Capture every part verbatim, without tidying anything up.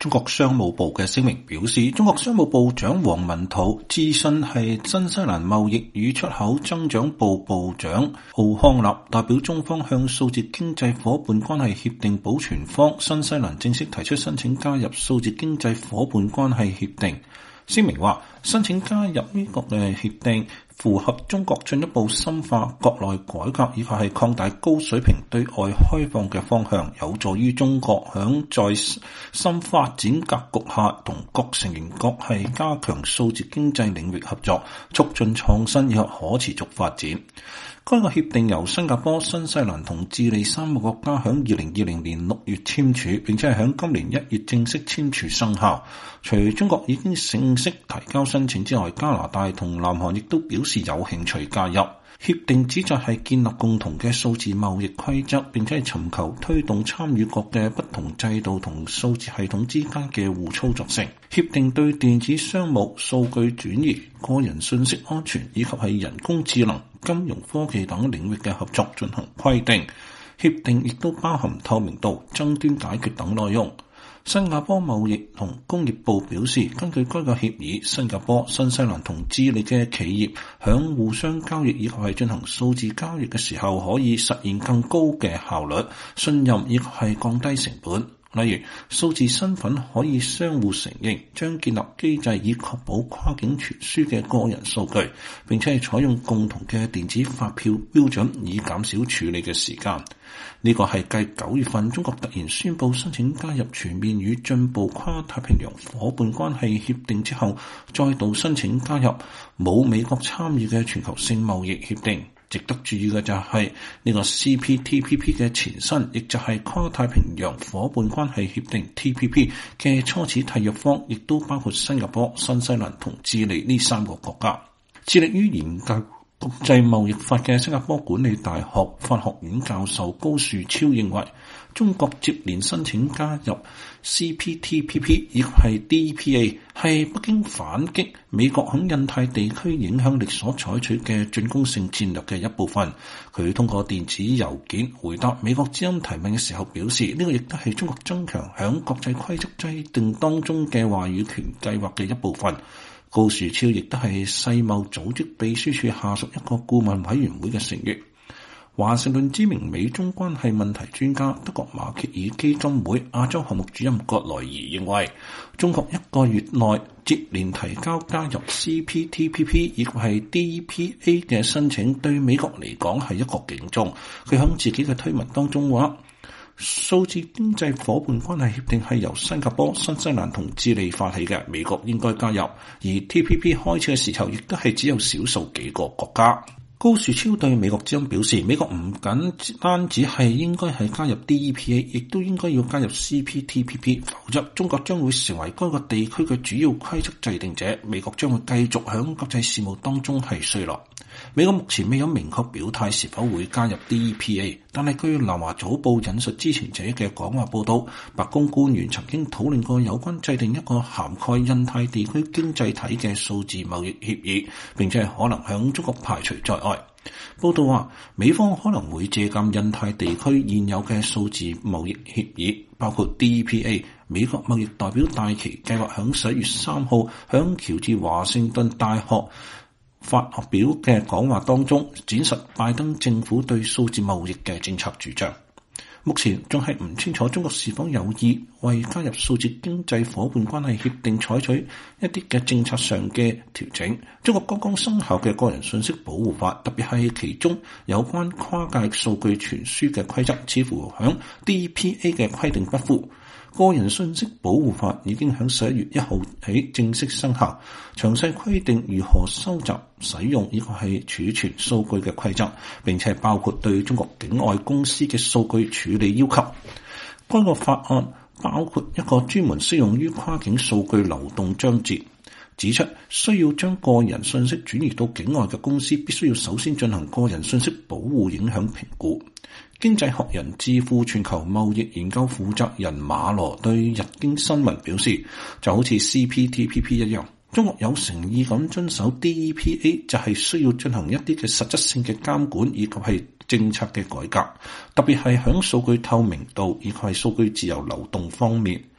中國商務部嘅聲明表示，中國商務部長王文濤致信係新西蘭貿易與出口增長部部長奧康納，代表中方向數字經濟夥伴關係協定保存方新西蘭正式提出申請加入數字經濟夥伴關係協定。聲明話，申請加入呢個嘅協定符合中國進一步深化國內改革以及係擴大高水平對外開放嘅方向，有助於中國響在新發展格局下同各成員國係加強數字經濟領域合作，促進創新以及可持續發展。該個協定由新加坡、新西蘭同智利三個國家響二零二零年六月簽署，並且係響今年一月正式簽署生效。除中國已經正式提交申請之外，加拿大同南韓亦都表示有興趣加入。協定旨在係建立共同嘅數字貿易規則，並且係尋求推動參與國嘅不同制度同數字系統之間嘅互操作性。協定對電子商務、數據轉移、個人信息安全以及係人工智能、金融科技等領域嘅合作進行規定。協定亦都包含透明度、爭端解決等內容。新加坡貿易同工業部表示，根據該個協議，新加坡、新西蘭同智利嘅企業響互相交易以及係進行數字交易嘅時候，可以實現更高嘅效率、信任以及係降低成本。例如，數字身份可以相互承認，將建立機制以確保跨境傳輸嘅個人數據，並且係採用共同嘅電子發票標準，以減少處理嘅時間。呢個係繼九月份中國突然宣布申請加入全面與進步跨太平洋夥伴關係協定之後，再度申請加入冇美國參與嘅全球性貿易協定。值得注意嘅就係呢個 C P T P P 嘅前身，亦就係跨太平洋夥伴關係協定 T P P 嘅初始締約方，亦都包括新加坡、新西蘭同智利呢三個國家。致力於研究國際貿易法嘅新加坡管理大學法學院教授高樹超認為，中國接連申請加入 C P T P P 以及係 D P A 係北京反擊美國喺印太地區影響力所採取嘅進攻性戰略嘅一部分。佢通過電子郵件回答美國之音提問嘅時候表示，呢個亦都係中國增強響國際規則制定當中嘅話語權計劃嘅一部分。高樹超亦都係世貿組織秘書處下屬一個顧問委員會嘅成員。華盛頓知名美中關係問題專家、德國馬歇爾基金會亞洲項目主任葛萊儀認為，中國一個月內接連提交加入 C P T P P 以及係 D P A 嘅申請，對美國嚟講係一個警鐘。佢喺自己嘅推文當中話，數字經濟夥伴關係協定係由新加坡、新西蘭同智利發起嘅，美國應該加入。而 T P P 開始嘅時候，亦都係只有少數幾個國家。高樹超對美國之音表示，美國唔僅單止係應該係加入 D P A， 亦都應該要加入 C P T P P， 否則中國將會成為該個地區嘅主要規則制定者，美國將會繼續響國際事務當中係衰落。美國目前未有明確表態是否會加入 D P A， 但係據南華早報引述知情者嘅講話報道，白宮官員曾經討論過有關制定一個涵蓋印太地區經濟體嘅數字貿易協議，並且係可能向中國排除在外。報道話，美方可能會借鑑印太地區現有嘅數字貿易協議，包括 D P A。美國貿易代表戴琪計劃響十一月三號響喬治華盛頓大學發表嘅講話當中，展示拜登政府對數字貿易嘅政策主張。目前仲係唔清楚中國是否有意為加入數字經濟夥伴關係協定採取一啲嘅政策上嘅調整。中國剛剛生效嘅個人信息保護法，特別係其中有關跨界數據傳輸嘅規則，似乎響 D P A 嘅規定不符。個人信息保護法已經喺十一月一號起正式生效，詳細規定如何收集、使用以及係儲存數據嘅規則，並且包括對中國境外公司嘅數據處理要求。該個法案包括一個專門適用於跨境數據流動章節，指出需要將個人信息轉移到境外嘅公司，必須要首先進行個人信息保護影響評估。經濟學人智庫全球貿易研究負責人馬羅對日經新聞表示，就好似 C P T P P 一樣，中國有誠意咁遵守 D P A 就係需要進行一啲嘅實質性嘅監管以及係政策嘅改革，特別係響數據透明度以及係數據自由流動方面。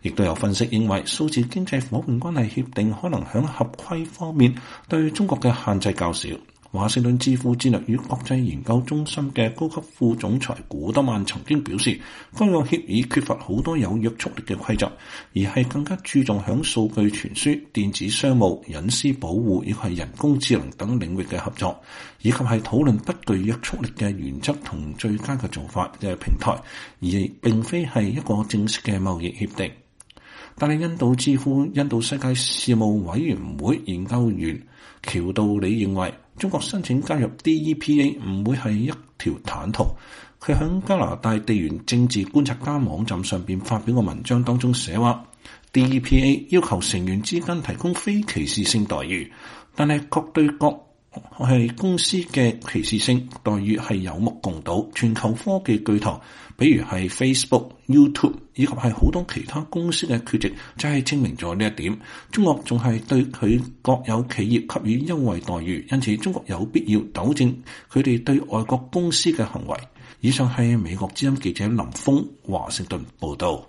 亦都有分析認為，數字經濟夥伴關係協定可能喺合規方面對中國嘅限制較少。華盛頓智庫戰略與國際研究中心嘅高級副總裁古德曼曾經表示，該個協議缺乏好多有約束力嘅規則，而係更加注重響數據傳輸、電子商務、隱私保護以及係人工智能等領域嘅合作，以及係討論不具約束力嘅原則同最佳嘅做法嘅平台，而並非係一個正式嘅貿易協定。但係印度智庫印度世界事務委員會研究員喬道理認為，中國申請加入 D E P A 唔會係一條坦途。佢喺加拿大地緣政治觀察家網站上邊發表個文章當中寫話 ，D E P A 要求成員之間提供非歧視性待遇，但係各對各係公司嘅歧視性待遇係有目共睹。全球科技巨頭，比如係 Facebook、YouTube 以及係好多其他公司嘅缺席，就係證明咗呢一點。中國仲係對佢國有企業給予優惠待遇，因此中國有必要糾正佢哋對外國公司嘅行為。以上係美國之音記者林峰華盛頓報道。